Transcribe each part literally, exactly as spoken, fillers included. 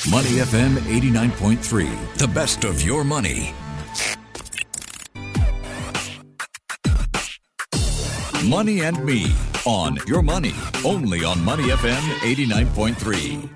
Money F M eighty-nine point three, the best of your money. Money and Me on Your Money, only on Money F M eighty-nine point three.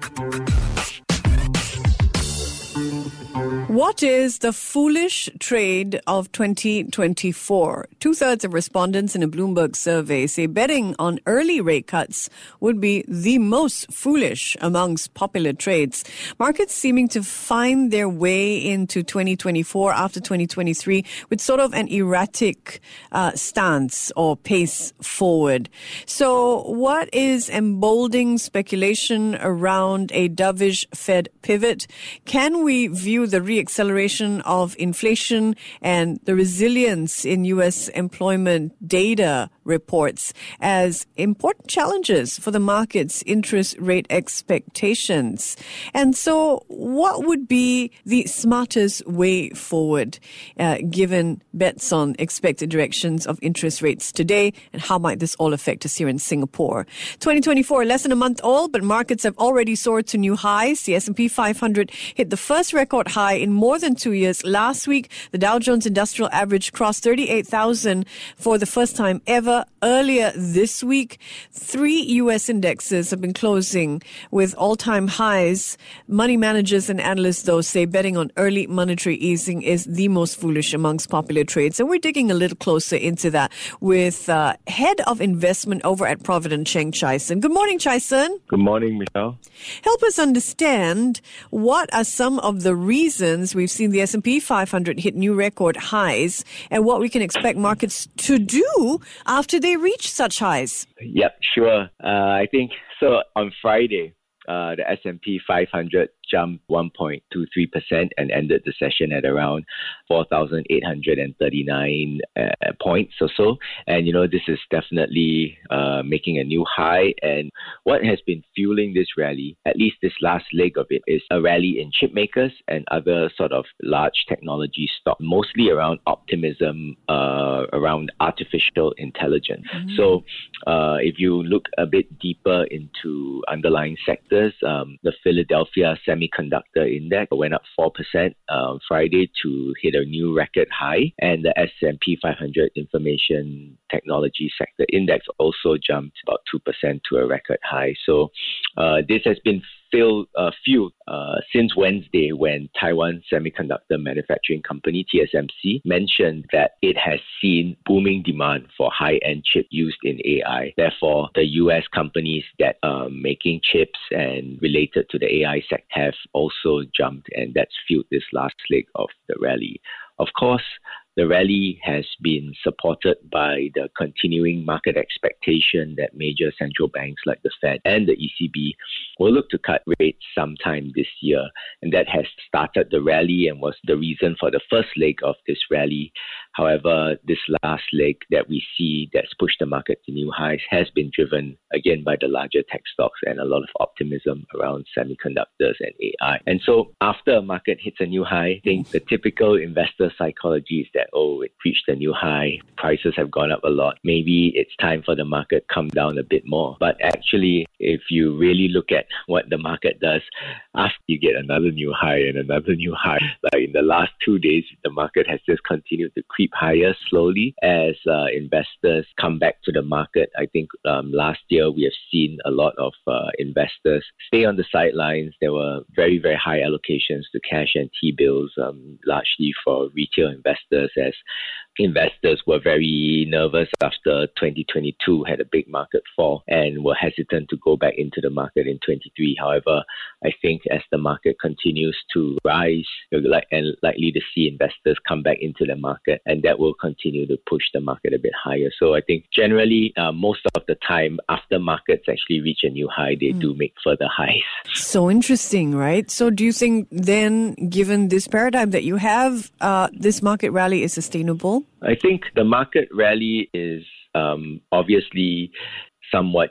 What is the foolish trade of twenty twenty-four? Two-thirds of respondents in a Bloomberg survey say betting on early rate cuts would be the most foolish amongst popular trades. Markets seeming to find their way into twenty twenty-four after twenty twenty-three with sort of an erratic uh, stance or pace forward. So what is emboldening speculation around a dovish Fed pivot? Can we view the re acceleration of inflation and the resilience in U S employment data reports as important challenges for the market's interest rate expectations? And so what would be the smartest way forward uh, given bets on expected directions of interest rates today, and how might this all affect us here in Singapore? twenty twenty-four, less than a month old, but markets have already soared to new highs. The S and P five hundred hit the first record high in more than two years. Last week, the Dow Jones Industrial Average crossed thirty-eight thousand for the first time ever. Earlier this week, three U S indexes have been closing with all-time highs. Money managers and analysts, though, say betting on early monetary easing is the most foolish amongst popular trades. And we're digging a little closer into that with uh, Head of Investment over at Provident, Cheng Chai-Sun. Good morning, Chai-Sun. Good morning, Michelle. Help us understand what are some of the reasons we've seen the S and P five hundred hit new record highs and what we can expect markets to do after they reach such highs. Yep, sure. Uh, I think so. On Friday, uh, the S and P five hundred jumped one point two three percent and ended the session at around four thousand eight hundred thirty-nine uh, points or so. And, you know, this is definitely uh, making a new high. And what has been fueling this rally, at least this last leg of it, is a rally in chip makers and other sort of large technology stock, mostly around optimism uh, around artificial intelligence. Mm-hmm. So uh, if you look a bit deeper into underlying sectors, um, the Philadelphia Semi Semiconductor Index went up four percent uh, Friday to hit a new record high, and the S and P five hundred Information Technology Sector Index also jumped about two percent to a record high. So uh, this has been Still uh, fueled uh, since Wednesday when Taiwan Semiconductor Manufacturing Company, T S M C, mentioned that it has seen booming demand for high-end chips used in A I. Therefore, the U S companies that are making chips and related to the A I sector have also jumped, and that's fueled this last leg of the rally. Of course, the rally has been supported by the continuing market expectation that major central banks like the Fed and the E C B will look to cut rates sometime this year. And that has started the rally and was the reason for the first leg of this rally. However, this last leg that we see that's pushed the market to new highs has been driven again by the larger tech stocks and a lot of optimism around semiconductors and A I. And so after a market hits a new high, I think the typical investor psychology is that, oh, it reached a new high, prices have gone up a lot. Maybe it's time for the market to come down a bit more. But actually, if you really look at what the market does, after you get another new high and another new high, like in the last two days, the market has just continued to creep higher slowly as uh, investors come back to the market. I think um, last year we have seen a lot of uh, investors stay on the sidelines. There were very, very high allocations to cash and T-bills, um, largely for retail investors, as investors were very nervous after twenty twenty-two had a big market fall and were hesitant to go back into the market in twenty-three. However, I think as the market continues to rise, you're like, and likely to see investors come back into the market, and that will continue to push the market a bit higher. So I think generally, uh, most of the time after markets actually reach a new high, they mm. do make further highs. So interesting, right? So do you think then, given this paradigm that you have, uh, this market rally is sustainable? I think the market rally is um, obviously somewhat just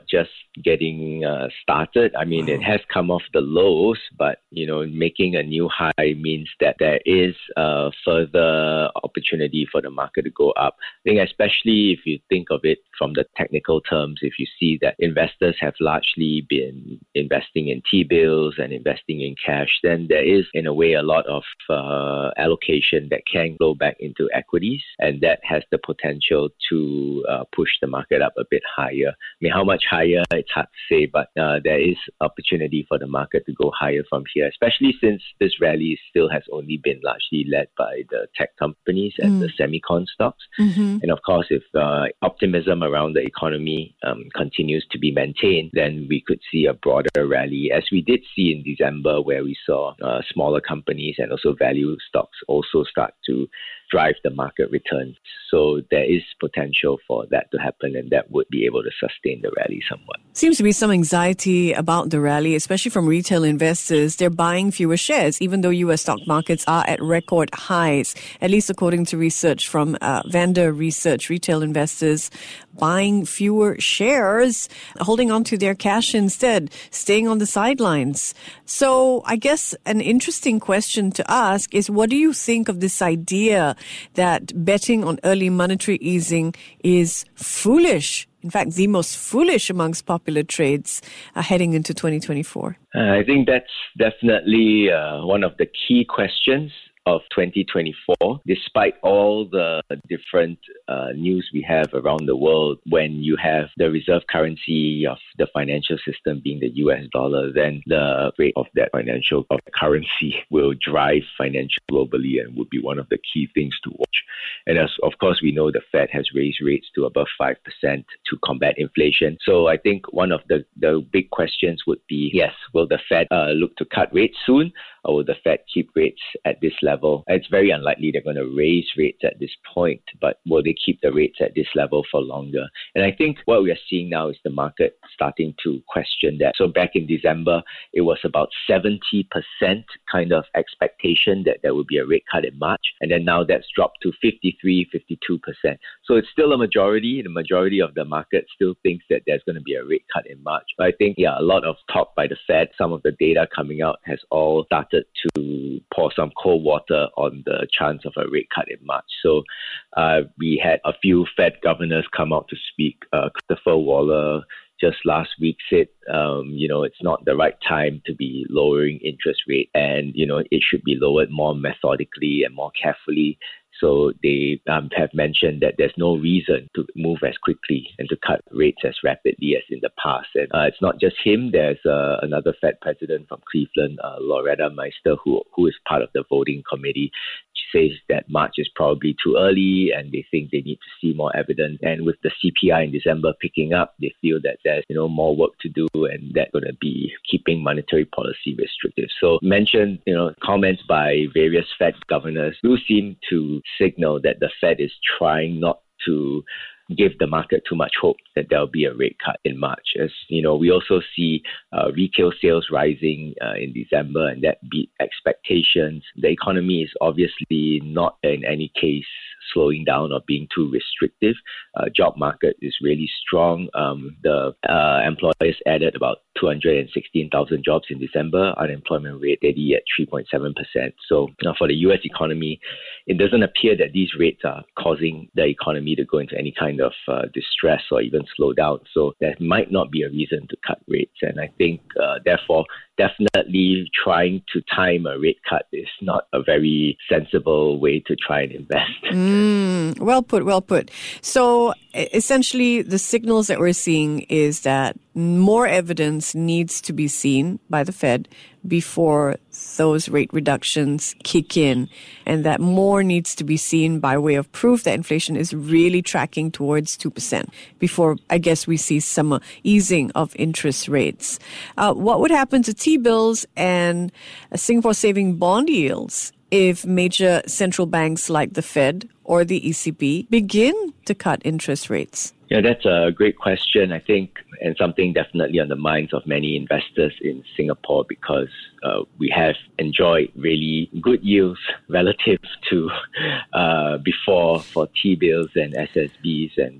getting uh, started. I mean, wow. It has come off the lows, but, you know, making a new high means that there is uh, further opportunity for the market to go up. I think especially if you think of it from the technical terms, if you see that investors have largely been investing in T-bills and investing in cash, then there is, in a way, a lot of uh, allocation that can go back into equities, and that has the potential to uh, push the market up a bit higher. I mean, how much higher, it's hard to say, but uh, there is opportunity for the market to go higher from here, especially since this rally still has only been largely led by the tech companies and mm. the semicon stocks. Mm-hmm. And of course, if uh, optimism around the economy um, continues to be maintained, then we could see a broader rally, as we did see in December, where we saw uh, smaller companies and also value stocks also start to drive the market returns. So there is potential for that to happen, and that would be able to sustain the rally somewhat. Seems to be some anxiety about the rally, especially from retail investors. They're buying fewer shares, even though U S stock markets are at record highs, at least according to research from uh, Vander Research. Retail investors buying fewer shares, holding on to their cash instead, staying on the sidelines. So I guess an interesting question to ask is, what do you think of this idea that betting on early monetary easing is foolish? In fact, the most foolish amongst popular trades uh, heading into twenty twenty-four. Uh, I think that's definitely uh, one of the key questions of twenty twenty-four, despite all the different uh, news we have around the world. When you have the reserve currency of the financial system being the U S dollar, then the rate of that financial of currency will drive financial globally and would be one of the key things to watch. And as of course, we know the Fed has raised rates to above five percent to combat inflation. So I think one of the, the big questions would be, yes, will the Fed uh, look to cut rates soon? Or will the Fed keep rates at this level? It's very unlikely they're going to raise rates at this point, but will they keep the rates at this level for longer? And I think what we are seeing now is the market starting to question that. So back in December, it was about seventy percent kind of expectation that there would be a rate cut in March. And then now that's dropped to fifty-three, fifty-two percent. So it's still a majority. The majority of the market still thinks that there's going to be a rate cut in March. But I think, yeah, a lot of talk by the Fed, some of the data coming out has all started to pour some cold water on the chance of a rate cut in March. So uh, we had a few Fed governors come out to speak. Uh, Christopher Waller just last week said, um, you know, it's not the right time to be lowering interest rate, and, you know, it should be lowered more methodically and more carefully. So they um, have mentioned that there's no reason to move as quickly and to cut rates as rapidly as in the past. And uh, it's not just him. There's uh, another Fed president from Cleveland, uh, Loretta Meister, who who is part of the voting committee. She says that March is probably too early, and they think they need to see more evidence. And with the C P I in December picking up, they feel that there's, you know, more work to do, and that's going to be keeping monetary policy restrictive. So mentioned, you know, comments by various Fed governors do seem to signal that the Fed is trying not to give the market too much hope that there'll be a rate cut in March. As you know, we also see uh, retail sales rising uh, in December, and that beat expectations. The economy is obviously not in any case slowing down or being too restrictive. Uh, job market is really strong. Um, the uh, employers added about two hundred sixteen thousand jobs in December. Unemployment rate steady at three point seven percent. So uh, for the U S economy, it doesn't appear that these rates are causing the economy to go into any kind of uh, distress or even slow down. So there might not be a reason to cut rates. And I think, uh, therefore, definitely trying to time a rate cut is not a very sensible way to try and invest. Mm, well put, well put. So essentially, the signals that we're seeing is that more evidence needs to be seen by the Fed before those rate reductions kick in, and that more needs to be seen by way of proof that inflation is really tracking towards two percent before, I guess, we see some easing of interest rates. Uh, what would happen to T-bills and uh, Singapore saving bond yields if major central banks like the Fed or the E C B begin to cut interest rates? Yeah, that's a great question, I think, and something definitely on the minds of many investors in Singapore, because uh, we have enjoyed really good yields relative to uh, before for T-bills and S S Bs, and that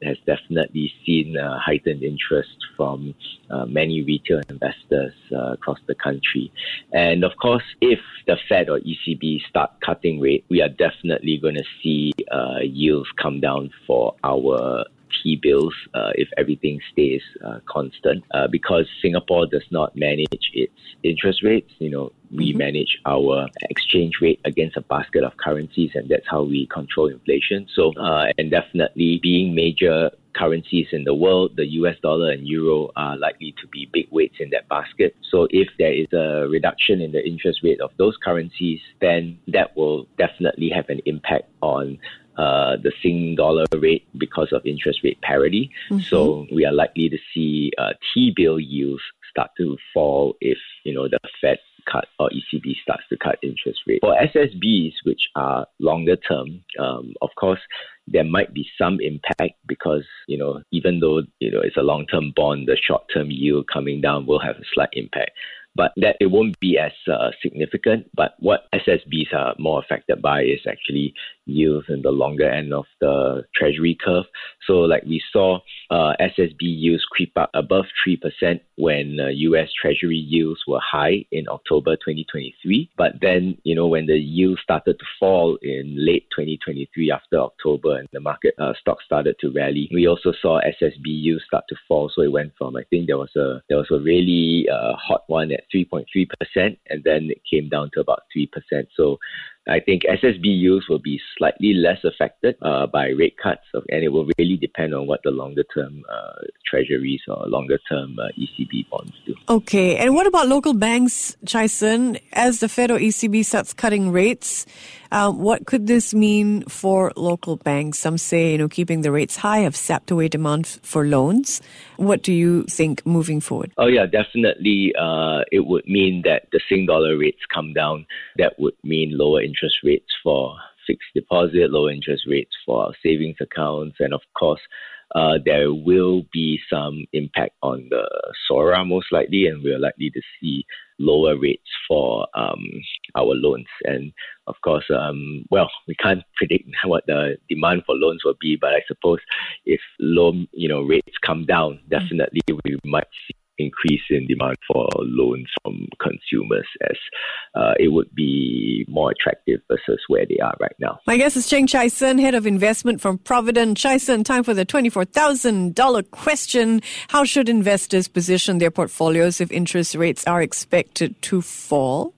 has definitely seen uh, heightened interest from uh, many retail investors uh, across the country. And of course, if the Fed or E C B start cutting rate, we are definitely going to see uh, yields come down for our T-bills uh, if everything stays uh, constant uh, because Singapore does not manage its interest rates. You know, we mm-hmm. manage our exchange rate against a basket of currencies, and that's how we control inflation. So, uh, and definitely being major currencies in the world, the U S dollar and euro are likely to be big weights in that basket. So if there is a reduction in the interest rate of those currencies, then that will definitely have an impact on Uh, the Sing dollar rate because of interest rate parity. Mm-hmm. So we are likely to see uh, T-bill yields start to fall if, you know, the Fed cut or E C B starts to cut interest rate. For S S Bs, which are longer term, um, of course, there might be some impact because, you know, even though, you know, it's a long-term bond, the short-term yield coming down will have a slight impact. But that it won't be as uh, significant. But what S S Bs are more affected by is actually yields in the longer end of the treasury curve. So like we saw uh, S S B yields creep up above three percent when uh, U S treasury yields were high in October twenty twenty-three. But then, you know, when the yields started to fall in late twenty twenty-three after October and the market uh, stocks started to rally, we also saw S S B yields start to fall. So it went from, I think there was a there was a really uh, hot one at three point three percent, and then it came down to about three percent. So I think S S B yields will be slightly less affected uh, by rate cuts, and it will really depend on what the longer-term uh, treasuries or longer-term uh, E C B bonds do. Okay, and what about local banks, Chai Sun? As the Fed or E C B starts cutting rates, uh, what could this mean for local banks? Some say, you know, keeping the rates high have sapped away demand f- for loans. What do you think moving forward? Oh yeah, definitely. Uh, it would mean that the Sing dollar rates come down. That would mean lower interest rates for fixed deposit, low interest rates for our savings accounts, and of course, uh, there will be some impact on the SORA most likely, and we're likely to see lower rates for um, our loans. And of course, um, well, we can't predict what the demand for loans will be, but I suppose if loan, you know, rates come down, definitely we might see increase in demand for loans from consumers as uh, it would be more attractive versus where they are right now. My guest is Cheng Chai Sun, Head of Investment from Provident. Chai Sun, time for the twenty-four thousand dollars question. How should investors position their portfolios if interest rates are expected to fall?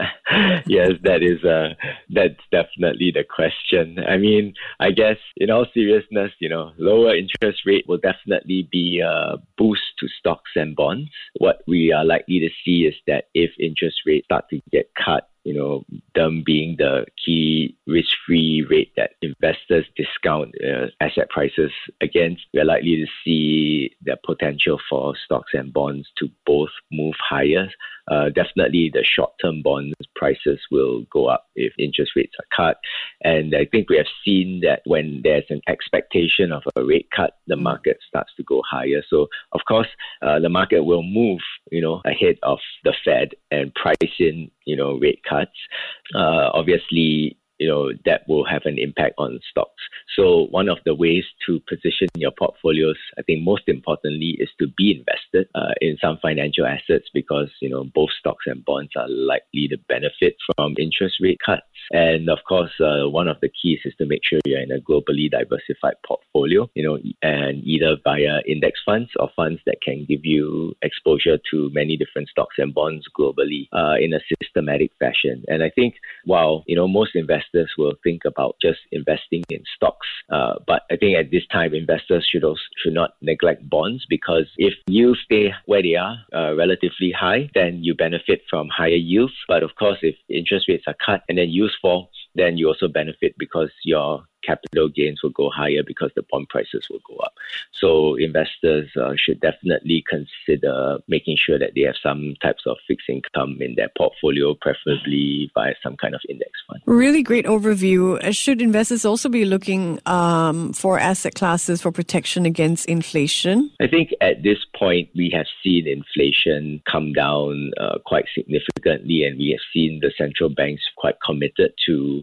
Yes, that is uh, that's definitely the question. I mean, I guess in all seriousness, you know, lower interest rate will definitely be a boost to stocks and bonds. What we are likely to see is that if interest rates start to get cut, you know, them being the key risk-free rate that investors discount uh, asset prices against, we're likely to see the potential for stocks and bonds to both move higher. Uh, definitely the short-term bonds prices will go up if interest rates are cut. And I think we have seen that when there's an expectation of a rate cut, the market starts to go higher. So, of course, uh, the market will move, you know, ahead of the Fed and price in, you know, rate cuts. Uh, obviously, you know, that will have an impact on stocks. So one of the ways to position your portfolios, I think most importantly, is to be invested uh, in some financial assets because, you know, both stocks and bonds are likely to benefit from interest rate cuts. And of course, uh, one of the keys is to make sure you're in a globally diversified portfolio, you know, and either via index funds or funds that can give you exposure to many different stocks and bonds globally uh, in a systematic fashion. And I think while, you know, most investors will think about just investing in stocks, uh, but I think at this time, investors should also should not neglect bonds because if yields stay where they are, uh, relatively high, then you benefit from higher yields. But of course, if interest rates are cut and then yields fall, then you also benefit because your capital gains will go higher because the bond prices will go up. So investors uh, should definitely consider making sure that they have some types of fixed income in their portfolio, preferably via some kind of index fund. Really great overview. Should investors also be looking um, for asset classes for protection against inflation? I think at this point, we have seen inflation come down uh, quite significantly, and we have seen the central banks quite committed to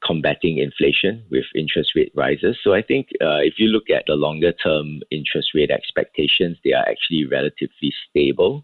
combating inflation with interest rate rises. So I think uh, if you look at the longer term interest rate expectations, they are actually relatively stable.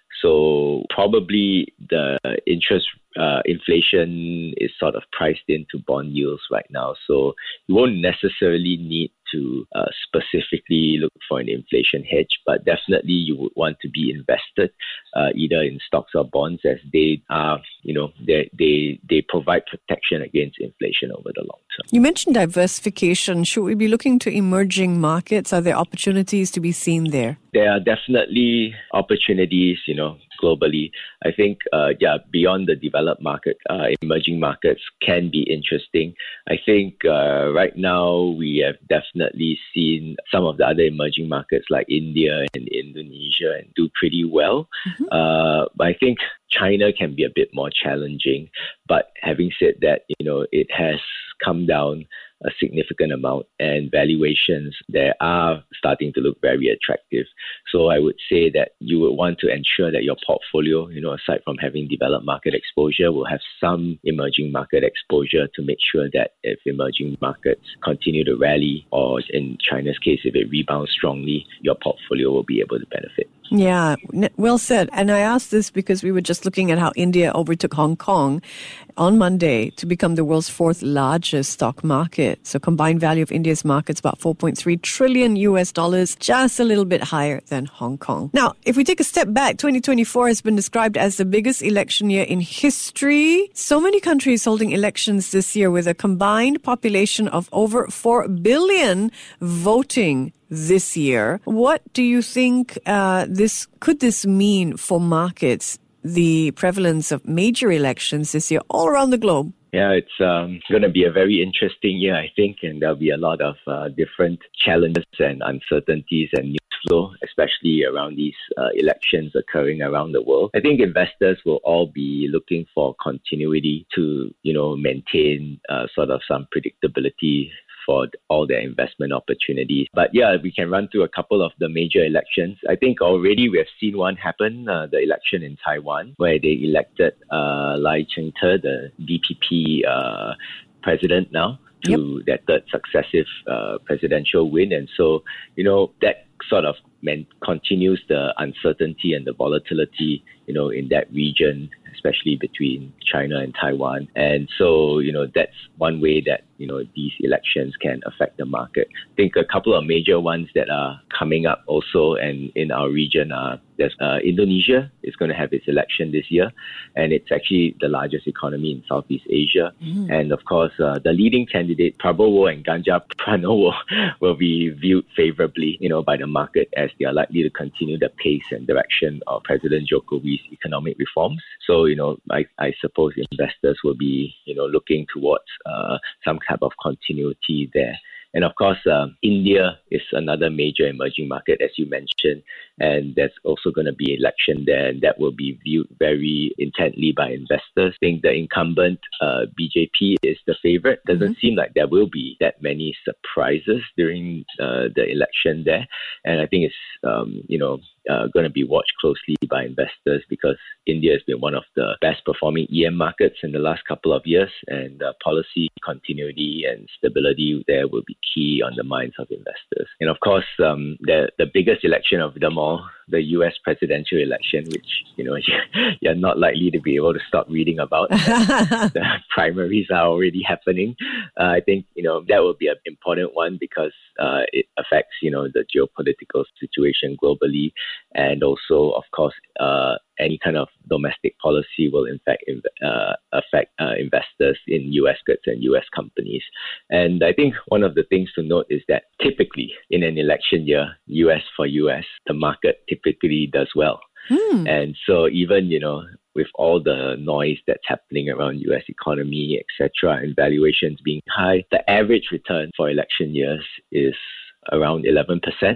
So probably the interest uh, inflation is sort of priced into bond yields right now. So you won't necessarily need to uh, specifically look for an inflation hedge, but definitely you would want to be invested uh, either in stocks or bonds, as they are, you know, they, they, they provide protection against inflation over the long term. You mentioned diversification. Should we be looking to emerging markets? Are there opportunities to be seen there? There are definitely opportunities, you know, globally. I think, uh, yeah, beyond the developed market, uh, emerging markets can be interesting. I think uh, right now we have definitely seen some of the other emerging markets like India and Indonesia and do pretty well. Mm-hmm. Uh, but I think China can be a bit more challenging. But having said that, you know, it has come down a significant amount, and valuations there are starting to look very attractive. So I would say that you would want to ensure that your portfolio, you know, aside from having developed market exposure, will have some emerging market exposure to make sure that if emerging markets continue to rally, or in China's case, if it rebounds strongly, your portfolio will be able to benefit. Yeah, well said. And I asked this because we were just looking at how India overtook Hong Kong on Monday to become the world's fourth largest stock market. So combined value of India's markets about four point three trillion U S dollars, just a little bit higher than Hong Kong. Now, if we take a step back, twenty twenty-four has been described as the biggest election year in history. So many countries holding elections this year with a combined population of over four billion voting this year. What do you think uh, this could this mean for markets, the prevalence of major elections this year all around the globe? Yeah, it's um, going to be a very interesting year, I think, and there'll be a lot of uh, different challenges and uncertainties and news flow, especially around these uh, elections occurring around the world. I think investors will all be looking for continuity to, you know, maintain uh, sort of some predictability for all their investment opportunities. But yeah, we can run through a couple of the major elections. I think already we have seen one happen, uh, the election in Taiwan, where they elected uh, Lai Ching-te, the D P P uh, president now, to yep. their third successive uh, presidential win. And so, you know, that sort of meant continues the uncertainty and the volatility, you know, in that region, especially between China and Taiwan. And so, you know, that's one way that, you know, these elections can affect the market. I think a couple of major ones that are coming up also and in our region are, there's uh, Indonesia is going to have its election this year, and it's actually the largest economy in Southeast Asia. Mm. And of course, uh, the leading candidate, Prabowo and Ganjar Pranowo, will be viewed favorably, you know, by the market, as they are likely to continue the pace and direction of President Jokowi's economic reforms. So, you know, I, I suppose investors will be, you know, looking towards uh, some type of continuity there. And of course, um, India is another major emerging market, as you mentioned, and there's also going to be an election there, and that will be viewed very intently by investors. I think the incumbent uh, B J P is the favorite. Doesn't mm-hmm. seem like there will be that many surprises during uh, the election there, and I think it's um, you know uh, going to be watched closely by investors, because India has been one of the best performing E M markets in the last couple of years, and uh, policy continuity and stability there will be key on the minds of investors. And of course, um, the the biggest election of them all, the U S presidential election, which, you know, you're not likely to be able to stop reading about. The primaries are already happening. Uh, I think, you know, that will be an important one, because uh, it affects, you know, the geopolitical situation globally, and also, of course, uh, any kind of domestic policy will in fact uh, affect uh, investors in U S goods and U S companies. And I think one of the things to note is that typically in an election year, U S for U S, the market typically does well. Hmm. And so even, you know, with all the noise that's happening around U S economy, et cetera, and valuations being high, the average return for election years is around eleven percent.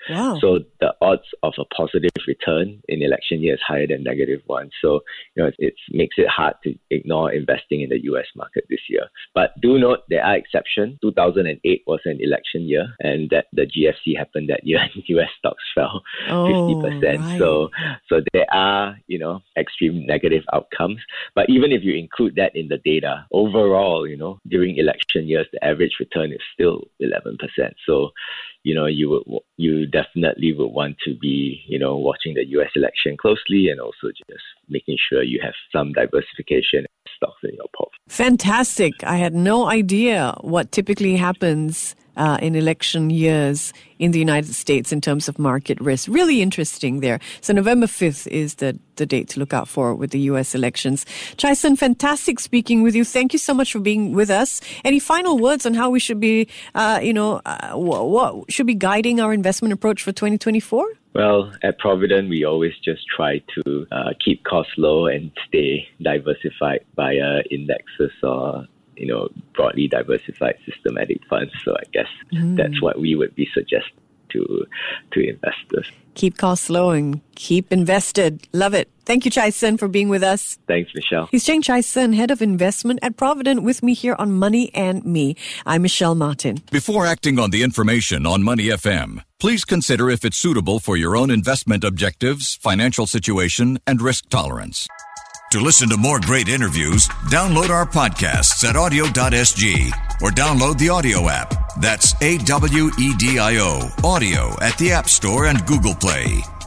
Wow. So the odds of a positive return in election year is higher than negative one. So, you know, it, it makes it hard to ignore investing in the U S market this year. But do note there are exceptions. two thousand eight was an election year, and that the G F C happened that year, and U S stocks fell oh, fifty percent. Right. So, so there are, you know, extreme negative outcomes. But even if you include that in the data, overall, you know, during election years, the average return is still eleven percent. So, you know, you would you definitely would want to be, you know, watching the U S election closely, and also just making sure you have some diversification of stocks in your portfolio. Fantastic. I had no idea what typically happens uh, in election years in the United States in terms of market risk. Really interesting there. So November fifth is the, the date to look out for with the U S elections. Chai Sun, fantastic speaking with you. Thank you so much for being with us. Any final words on how we should be, uh, you know, uh, what, what should be guiding our investment approach for twenty twenty-four? Well, at Provident, we always just try to uh, keep costs low and stay diversified via indexes or, you know, broadly diversified systematic funds. So I guess mm. that's what we would be suggesting to to investors. Keep costs low and keep invested. Love it. Thank you, Chai Sun, for being with us. Thanks, Michelle. He's Cheng Chai Sun, Head of Investment at Provident, with me here on Money and Me. I'm Michelle Martin. Before acting on the information on Money F M, please consider if it's suitable for your own investment objectives, financial situation, and risk tolerance. To listen to more great interviews, download our podcasts at audio dot s g or download the audio app. That's A W E D I O, audio at the App Store and Google Play.